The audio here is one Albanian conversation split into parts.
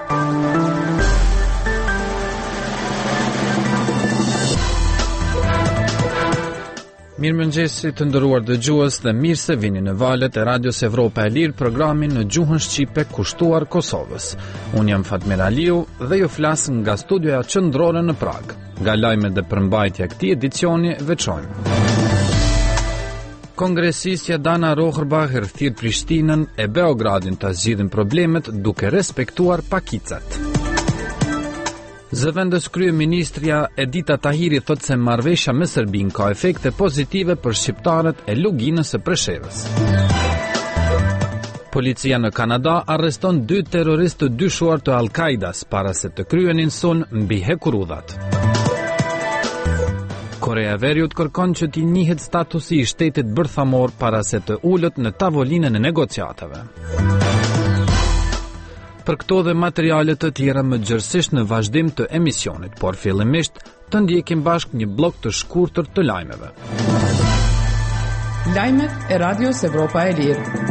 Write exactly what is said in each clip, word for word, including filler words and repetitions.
Mirëmëngjesi të nderuar dëgjues dhe mirë se vini në valët e Radios Evropa e Lirë, programin në gjuhën shqipe kushtuar Kosovës. Unë jam Fatmir Aliu dhe ju flas nga studioja qendrore në Prag. Nga lajmet dhe përmbajtja e këtij edicioni veçojmë. Kongresistja Dana Rohrbach thirr Prishtinën e Beogradin të zgjidhin problemet duke respektuar pakicat. Zëvendës kryeministria Edita Tahiri thot se marrëveshja me Serbinë ka efekte pozitive për shqiptarët e Luginës së Preshevës. Policia në Kanada arreston dy terroristë të dyshuar të Al-Qaidas para se të kryenin sulm mbi hekurudhat. Korea e Veriut kërkon që t'i njihet statusi i shtetit bërthamor para se të ulët në tavolinën e negociatave. Për këto dhe materialet të tjera më gjërësisht në vazhdim të emisionit, por fillimisht të ndjekim bashk një blok të shkurtër të lajmeve. Lajmet e Radios Evropa e Lirë.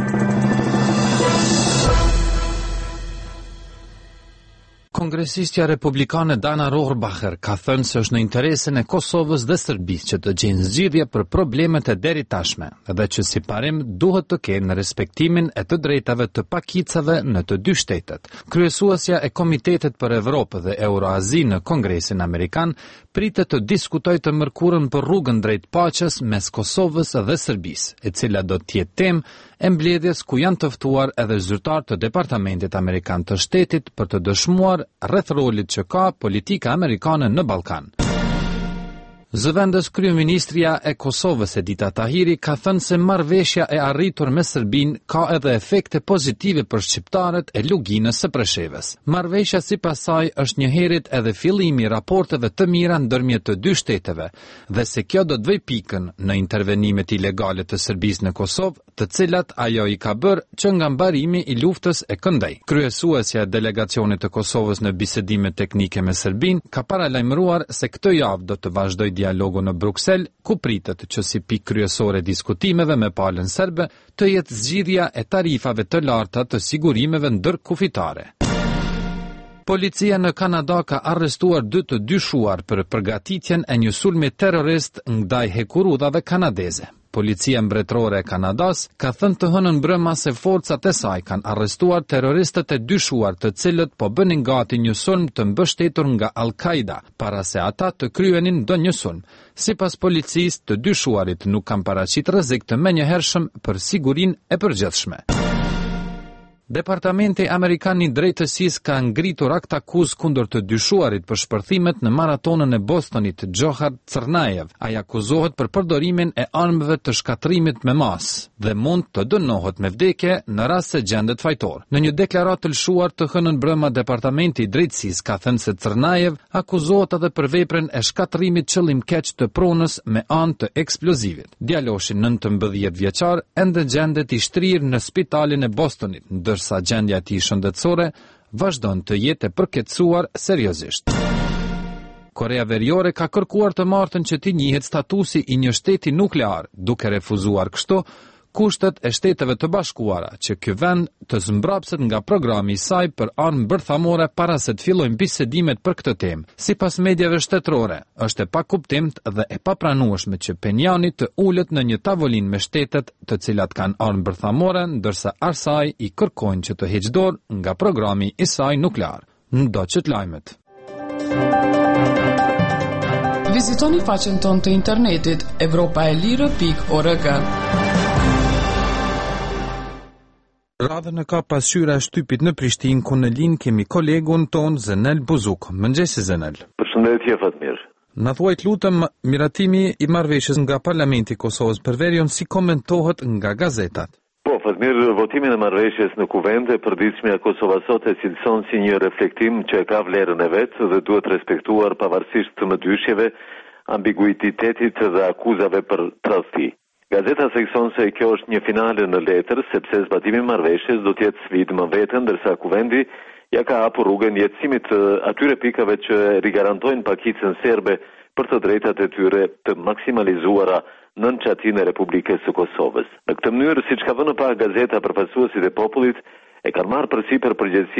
Kongresistja republikane Dana Rohrbach ka thënë se është në interesin e Kosovës dhe Serbisë që të gjejnë zgjidhje për problemet e deri tashme, dhe që si parim duhet të kenë respektimin e të drejtave të pakicave në të dy shtetet. Kryesuesja e Komitetit për Evropë dhe Euroazi në Kongresin Amerikan pritet të diskutojë të mërkurën për rrugën drejt paqes mes Kosovës dhe Serbisë, e cila do të jetë temë e mbledhjes ku janë të ftuar edhe zyrtar të Departamentit Amerikan të Shtetit për të dëshmuar rreth rolit që ka politika amerikane në Ballkan. Zëvendës kryeministria e Kosovës Edita Tahiri ka thënë se marrëveshja e arritur me Serbinë ka edhe efekte pozitive për shqiptarët e Luginës së Preshevës. Marrëveshja sipas saj është një herët edhe fillimi i raporteve të mira ndërmjet të dy shteteve dhe se kjo do të vëj pikën në intervenimet ilegale të Serbisë në Kosovë, të cilat ajo i ka bërë që nga mbarimi i luftës e këndej. Kryesuesja e delegacionit të Kosovës në bisedime teknike me Serbinë ka paralajmëruar se këtë javë do të vazhdojë dialogu në Bruksel, ku pritet që si pikë kryesore diskutimeve me palën serbe të jetë zgjidhja e tarifave të larta të sigurimeve ndërkufitare. Policia në Kanada ka arrestuar dy të dyshuar për përgatitjen e një sulmi terrorist ndaj hekurudhave kanadeze. Policia mbretërore e Kanadas ka thënë të hënën mbrëma se forcat e saj kanë arrestuar terroristët e dyshuar të cilët po bënin gati një sulm të mbështetur nga Al-Qaida para se ata të kryenin ndonjë sulm. Sipas policisë, të dyshuarit nuk kanë paraqitur rrezik të menjëhershëm për sigurinë e përgjithshme. Departamenti Amerikan i Drejtësisë ka ngritur akt akuzë kundër të dyshuarit për shpërthimet në maratonën e Bostonit Djohar Tsarnaev. Ai akuzohet për përdorimin e armëve të shkatrimit me masë dhe mund të dënohet me vdekje në rast se gjendet fajtor. Në një deklaratë të lëshuar të hënën brëma, Departamenti i Drejtësisë ka thënë se Tsarnaev akuzohet edhe për veprën e shkatrimit qëllimkeq të pronës me anë të eksplozivit. Djaloshi nëntëmbëdhjetë vjeçar ende gjendet i shtrirë në spitalin e Bostonit, ndërsa gjendja e tij shëndetësore vazhdon të jetë e përkeqësuar seriozisht. Korea Veriore ka kërkuar të martën që t'i njihet statusi i një shteti nuklear, duke refuzuar kështu kushtet e Shteteve të Bashkuara që ky vend të zmbrapset nga programi i saj për armë bërthamore para se të fillojnë bisedimet për këtë temë. Sipas mediave shtetërore, është e pakuptimt dhe e papranueshme që Penjani të ulet në një tavolinë me shtetet të cilat kanë armë bërthamore, ndërsa Arsaj i kërkojnë që të heqë dorë nga programi i saj nuklear. Ndoqët lajmet. Vizitoni faqen tonë të internetit evropaelire pikë org. Radhën e ka pasqyra e shtypit në Prishtinë, ku në linj kemi kolegun ton Zenel Buzuk. Mëngjesi Zenel. Përshëndetje Fatmir. Na thuaj lutem miratimi i marrëveshjes nga Parlamenti i Kosovës për verion si komentohet nga gazetat. Po, Fatmir, votimin e marrëveshjes në Kuvend e përditshmja Kosova sot e cilëson si një reflektim që ka vlerën e vet dhe duhet respektuar pavarësisht të mëdyshjeve, ambiguitetit dhe akuzave për tradhti. Gazeta sekson se kjo është një finale në letër, sepse zbatimi marrëveshjes do të jetë sfidë më veten, ndërsa Kuvendi ja ka hapur rrugën jetësimit të atyre pikave që rigarantojnë pakicën serbe për të drejtat e tyre të maksimalizuara nën çatin e Republikës së Kosovës. Në këtë mënyrë, siç ka vënë pa gazeta, përfaqësuesit e popullit e kanë marrë përsipër përgjegjësinë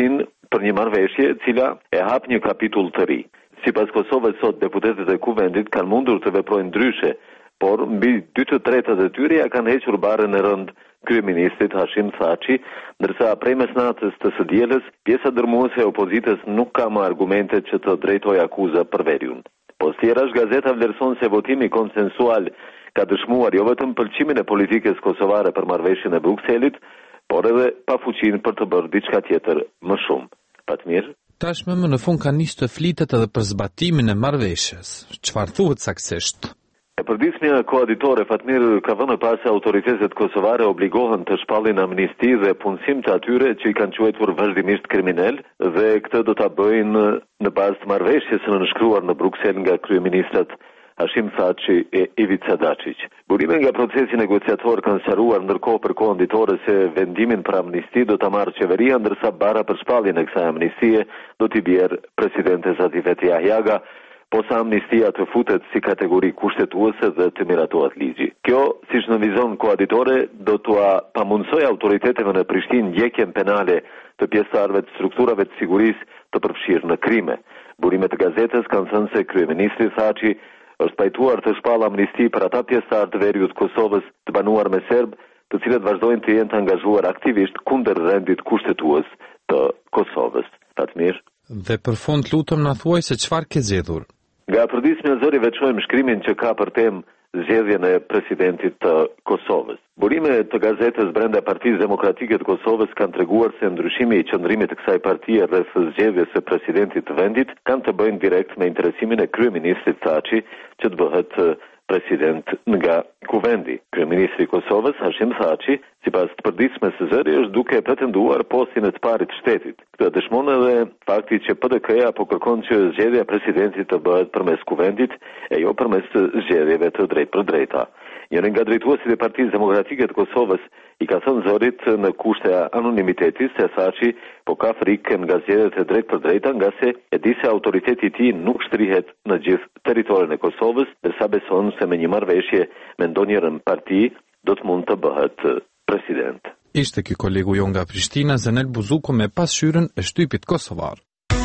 për një marrëveshje e cila e hap një kapitull të ri. Sipas Kosovës sot, deputetët e kuvendit kanë mundur të veprojnë ndryshe, por mbi dy të tretat e tyre ja kanë hequr barrën e rënd kryeministrit Hashim Thaçi, ndërsa prej mesnatës të së dielës, pjesa dërmuese e opozitës nuk ka më argumente që të drejtojë akuza për veriun. Post tjerash, gazeta vlerëson se votimi konsensual ka dëshmuar jo vetëm pëlqimin e politikës kosovare për marrëveshjen e Brukselit, por edhe pafuqinë për të bërë diçka tjetër më shumë. Fatmir? Tashmë më në fund ka nisë të flitet edhe për zbatimin e marrëveshjes. Çfarë thuhet saktësisht? E përditshmja koaditore Fatmir ka vënë pas se autoritetet kosovare obligohen të shpallin amnisti dhe punësim të atyre që i kanë quajtur vazhdimisht kriminal dhe këtë do ta bëjnë në bazë të marrëveshjes së nënshkruar në Bruksel nga kryeministrat Hashim Thaçi e Ivica Dačić. Burime nga procesi negociator kanë sqaruar ndërkohë për kohën ditore se vendimin për amnisti do ta marrë qeveria, ndërsa bara për shpalljen e kësaj amnistie do t'i bjerë presidentes Atifet Jahjaga, posa amnistia të futet si kategori kushtetuese dhe të miratohet ligji. Kjo, siç në vizon koaditore, do t'ua pamundsoj autoriteteve në Prishtinë ndjekjen penale të pjesëtarëve të strukturave të sigurisë të përfshirë në krime. Burimet e gazetës kanë thënë se kryeministri Thaçi është pajtuar të shpallë amnisti për ata pjesëtarë të veriut Kosovës të banuar me serb, të cilët vazhdojnë të jenë të angazhuar aktivisht kundër rendit kushtetues të Kosovës. Fatmir? Dhe për fund lutem na thuaj se çfarë ke zgjedhur. Nga përditshmja e zëri veçojmë shkrimin që ka për temë zgjedhjen e presidentit të Kosovës. Burime të gazetës brenda Partisë Demokratike të Kosovës kanë treguar se ndryshimi i qëndrimit të kësaj partie rreth zgjedhjes së presidentit të vendit kanë të bëjnë direkt me interesimin e kryeministrit Thaçi që të bëhet president nga kuvendi. Kryeministri i Kosovës Hashim Thaçi, sipas të përditshmes së zëri, është duke pretenduar postin e të parit të shtetit. Këtë dëshmon edhe fakti që P D K-ja po kërkon që zgjedhja e presidentit të bëhet përmes kuvendit e jo përmes zgjedhjeve të drejtë për drejta. Njëri nga drejtuesit e Partisë Demokratike të Kosovës i ka thënë zërit në kushte anonimitetit se Thaçi po ka frikë nga zgjedhjet e drejtë për drejta, nga se e di se autoriteti i tij nuk shtrihet në gjithë territorin e Kosovës, ndërsa beson se me një marrëveshje me ndonjërin parti do të mund të bëhet president. Ishte ky kolegu jon nga Prishtina, Zenel Buzuko, me pasqyrën e shtypit kosovar.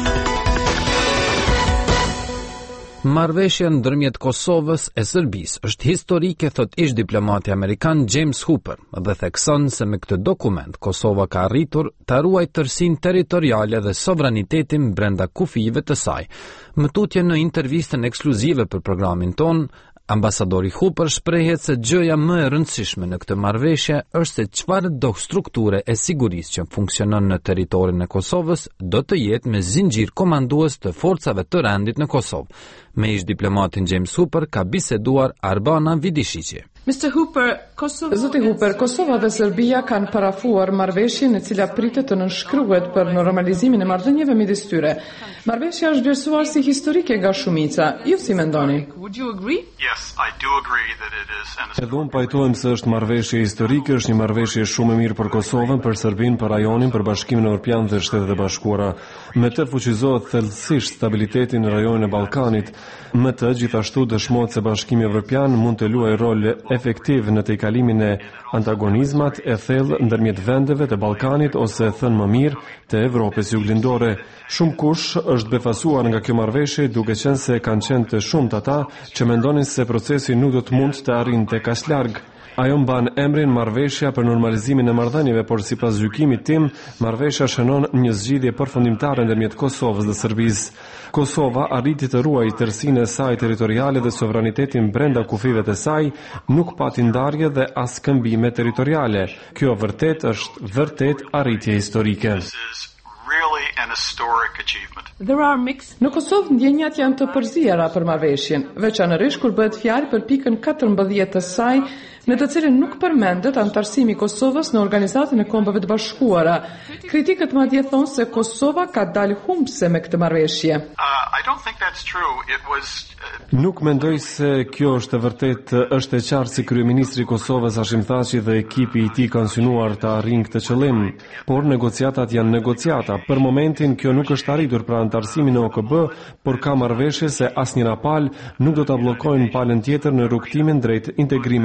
Marrëveshja ndërmjet Kosovës e Serbisë është historike, thot ish diplomati amerikan James Hooper, dhe thekson se me këtë dokument Kosova ka arritur ta ruajë tërsinë territoriale dhe sovranitetin brenda kufive të saj. Më tutje në intervistën ekskluzive për programin ton, ambasadori Hooper shprehet se gjëja më e rëndësishme në këtë marrëveshje është se çfarë do strukture e sigurisë që funksionon në territorin e Kosovës do të jetë me zinxhir komandues të forcave të rendit në Kosovë. Me ish diplomatin James Hooper ka biseduar Arbana Vidishiqi. mister Hooper, Kosova... Zoti Hooper, Kosova dhe Serbia kanë parafuar marrëveshjen e cila pritet të nënshkruhet për normalizimin e marrëdhënieve midis tyre. Marrëveshja është vlerësuar si historike nga shumica. Ju si mendoni? Would you agree? Yes, I do agree that it is. And Edhe unë pajtohem se është marrëveshje historike, është një marrëveshje shumë e mirë për Kosovën, për Serbinë, për rajonin, për Bashkimin Evropian dhe Shtetet e Bashkuara. Me të fuqizohet thellësisht stabiliteti në rajonin e Ballkanit. Me të gjithashtu dëshmohet se Bashkimi Evropian mund të luajë rol efektiv në tejkalimin e antagonizmat e thellë ndërmjet vendeve të Ballkanit ose thënë më mirë të Evropës juglindore. Shumë kush është befasuar nga kjo marrëveshje, duke qenë se kanë qenë të shumtë ata që mendonin se procesi nuk do të mund të arrinte kaq larg. Ajo mban emrin marrëveshja për normalizimin e marrëdhënieve, por sipas gjykimit tim, marrëveshja shënon një zgjidhje përfundimtare ndërmjet Kosovës dhe Serbisë. Kosova arriti të ruajë tërsinë e saj territoriale dhe sovranitetin brenda kufive të saj, nuk pati ndarje dhe as këmbime territoriale. Kjo vërtet është vërtet arritje historike. really an historic achievement. There are mixed... Në Kosovë ndjenjat janë të përzijara për marrëveshjen, veçanërisht kur bëhet fjalë për pikën katërmbëdhjetë të saj, në të cilën nuk përmendet antarësimi i Kosovës në Organizatën e Kombeve të Bashkuara. Kritikët madje thonë se Kosova ka dalë humbse me këtë marrëveshje. Uh, I don't think that's true. It was uh, Nuk mendoj se kjo është e vërtet, është e qartë si kryeministri i Kosovës Hashim Thaçi dhe ekipi i tij kanë synuar të arrijnë këtë qëllim, por negociatat janë negociata. Për momentin kjo nuk është arritur pra antarësimi në O K B, por ka marrëveshje se asnjëra palë nuk do ta bllokojnë palën tjetër në rrugtimin drejt integrimeve evropiane.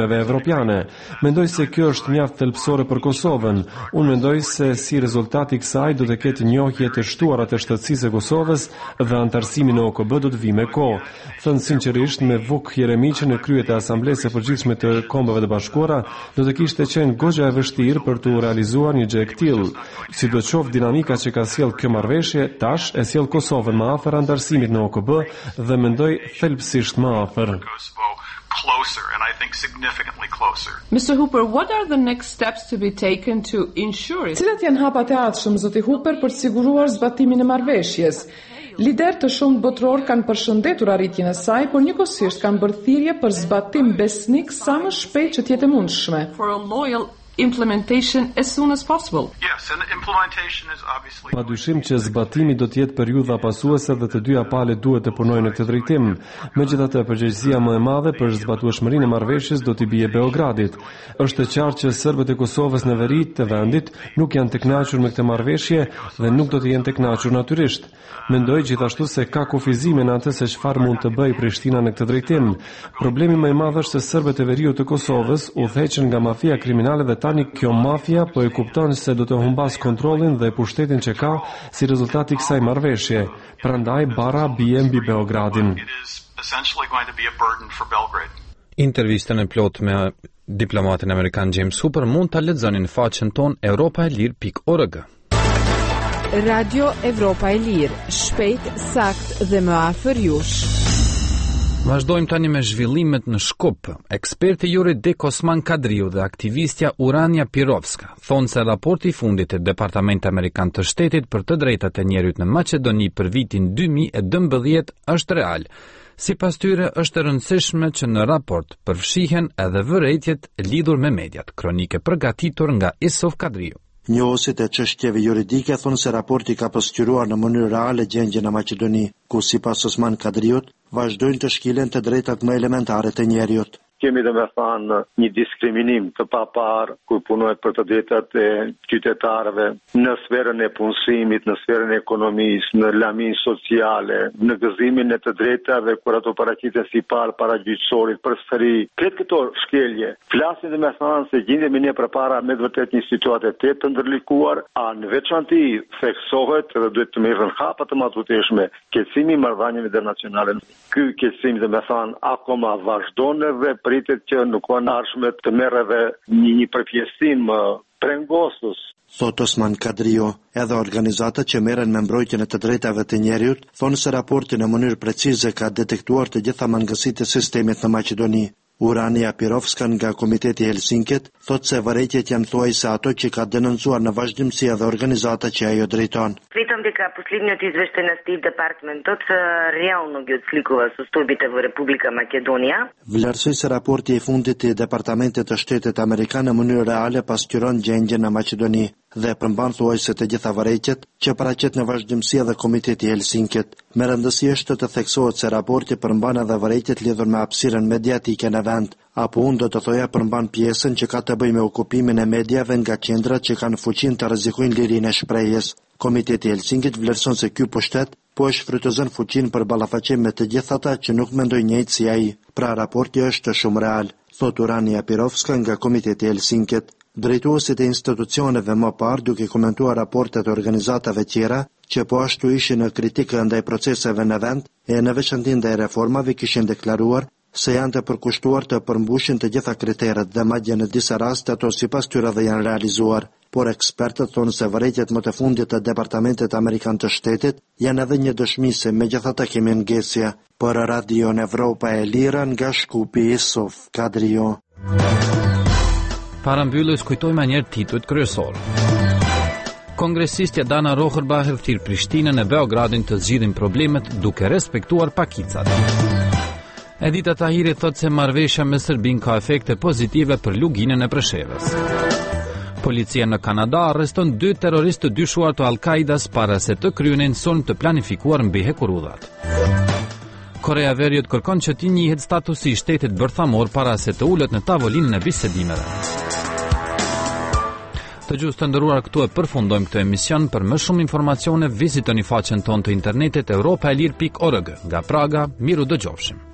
Evropiane. Mendoj se kjo është mjaft thelbësore për Kosovën. Unë mendoj se si rezultati i kësaj do të ketë njohje të shtuara të shtetësisë së Kosovës dhe antarësimi në O K B do të vijë me kohë. Thënë sinqerisht, me Vuk Jeremiçi në krye të Asamblesë së Përgjithshme të Kombeve të Bashkuara, do të kishte qenë goxha e vështirë për të realizuar një gjë e tillë. Sidoqoftë, dinamika që ka sjell kjo marrëveshje tash e sjell Kosovën më afër antarësimit në O K B dhe mendoj thelbësisht më afër. Closer, and I think significantly closer. Mister Hooper, what are the next steps to be taken to ensure it? Cilat janë hapat e ardhshëm, zoti Hooper, për të siguruar zbatimin e marrëveshjes? Lider të shumë botror kanë përshëndetur arritjen e saj, por njëkohësisht kanë bërë thirrje për zbatim besnik sa më shpejt që të jetë e mundshme. For a loyal implementation as soon as possible. Yes, and implementation is obviously. Padyshim që zbatimi do të jetë periudha pasuese dhe të dyja palët duhet të punojnë në këtë drejtim. Megjithatë, përgjegjësia më e madhe për zbatueshmërinë e marrëveshjes do t'i bie Beogradit. Është e qartë që serbët e Kosovës në veri të vendit nuk janë të kënaqur me këtë marrëveshje dhe nuk do të jenë të kënaqur natyrisht. Mendoj gjithashtu se ka kufizime në atë se çfarë mund të bëjë Prishtina në këtë drejtim. Problemi më i madh është se serbët e veriut të Kosovës udhëheqën nga mafia kriminale dhe tani kjo mafia po e kupton se do të humbas kontrollin dhe pushtetin që ka si rezultat i kësaj marrëveshje. Prandaj bara bie mbi Beogradin. It is essentially going to be a burden for Belgrade. Intervistën e plot me diplomatin amerikan James Hooper mund ta lexoni në faqen ton europa e lir pikë org. Radio Evropa e Lirë, shpejt, sakt dhe më afër jush. Vazhdojmë tani me zhvillimet në Shkup. Eksperti juridik Osman Kadriu dhe aktivistja Urania Pirovska thonë se raporti i fundit të Departamentit Amerikan të Shtetit për të drejtat e njerit në Maqedoni për vitin dy mijë e dymbëdhjetë është real. Sipas tyre është e rëndësishme që në raport përfshihen edhe vërejtjet lidhur me mediat. Kronike përgatitur nga Isuf Kadriu. Njohësit e çështjeve juridike thonë se raporti ka pasqyruar në mënyrë reale gjendjen në Maqedoni, ku sipas Osman Kadriut vazhdojnë të shkilen të drejtat më elementare të njerëzit. Kemi dhe me thanë një diskriminim të papar kur punojt për të drejtat e qytetarëve në sferën e punësimit, në sferën e ekonomisë, në lamin sociale, në gëzimin e të drejtave kur ato paraqiten si par para gjyqësorit përsëri. Këtë këto shkelje flasin dhe me thanë se gjendemi ne përpara me vërtet një situatë të të ndërlikuar, a në veçanti theksohet dhe duhet të merren hapa të matuteshme keqësimi i marrëdhënieve internacionale. Ky keqësim dhe me thanë akoma vazhdon dhe pritet që nuk ka ardhshme të merre edhe një, një përpjesim prengosës. Thot Osman Kadrio, edhe organizatat që merren me mbrojtjen e të drejtave të njerëzit thonë se raporti në mënyrë precize ka detektuar të gjitha mangësitë e sistemit në Maqedoni. Urania Pirovska nga Komiteti Helsinkit thot se vërejtjet janë thuajse ato që ka denoncuar në vazhdimsi edhe organizata që ajo drejton. Смятам дека последниот извештај на Стейт Департментот реално ги отсликува состојбите во Република Македонија. Vlerësoj se raporti i fundit i Departamentit të Shtetit Amerikan në mënyrë reale pasqyron gjendjen në Maqedoni dhe përmban thuajse të gjitha vërejtjet që paraqet në vazhdimsi edhe Komiteti i Helsinkit. Me rëndësi është të theksohet se raporti përmban edhe vërejtjet lidhur me hapësirën mediatike në vend, apo unë do të thoja përmban pjesën që ka të bëjë me okupimin e mediave nga qendrat që kanë fuqinë të rrezikojnë lirinë e shprehjes. Komiteti i Helsinkit vlerëson se ky pushtet po e shfrytëzon fuqinë për ballafaqim me të gjithë ata që nuk mendojnë njëjtë si ai. Pra raporti është shumë real, thot Urania Pirovska nga Komiteti i Helsinkit. Drejtuesit e institucioneve më parë duke komentuar raportet e organizatave tjera që po ashtu ishin në kritikë ndaj proceseve në vend e në veçanti ndaj reformave kishin deklaruar se janë të përkushtuar të përmbushin të gjitha kriteret dhe madje në disa raste ato sipas tyre dhe janë realizuar. Por ekspertët thonë se vërejtjet më të fundit të Departamentit Amerikan të Shtetit janë edhe një dëshmi se megjithatë kemi ngesje. Për Radio Evropa e Lira nga Shkupi Isuf Kadrio. Para mbylljes kujtojmë një herë titujt kryesor. Kongresistja Dana Rohërbacher thirr Prishtinën e Beogradin të zgjidhin problemet duke respektuar pakicat. Edita Tahiri thot se marrëveshja me Serbinë ka efekte pozitive për luginën e Preshevës. Policia në Kanada arreston dy terroristë të dyshuar të Al-Qaidas para se të kryenin sulm të planifikuar mbi Hekurudhat. Korea e Veriut kërkon që t'i njihet statusi i shtetit bërthamor para se të ulet në tavolinën e bisedimeve. Të gjusë të ndëruar, këtu e përfundojmë këtë emision. Për më shumë informacione vizitoni faqen tonë të internetit europa e lir pikë org. Nga Praga, miru dëgjofshim.